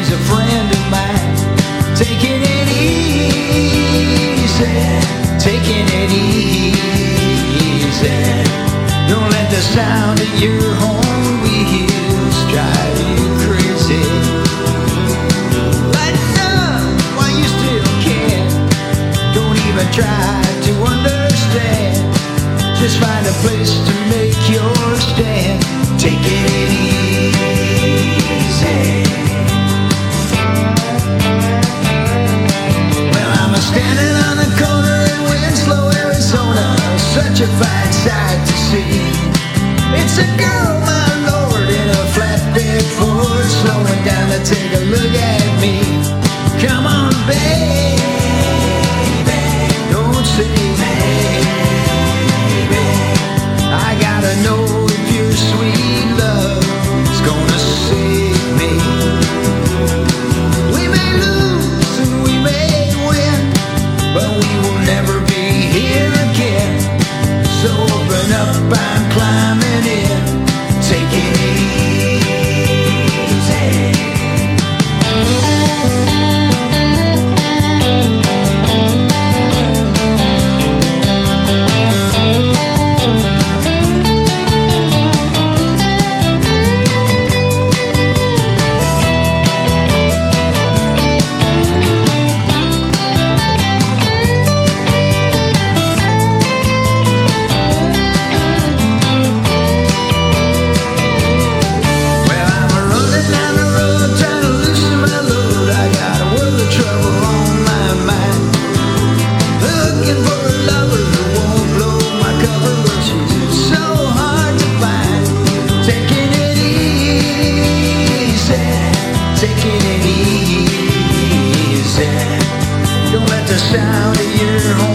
he's a friend of mine. Taking it easy, taking it easy. Don't let the sound of your horn wheels drive you crazy. Lighten up while you still can. Don't even try to understand. Just find a place to make your stand. Take it easy. Well, I'm standing on the corner in Winslow, Arizona. Such a fine sight to see. It's a girl, my lord, in a flatbed Ford, slowing down to take a look at me. Come on, baby, don't say baby. I gotta know if your sweet love is gonna save me. We may lose and we may win, but we will never be here again. So open up, I'm climbing in. Take it easy. Taking it easy. Don't let the sound of your horn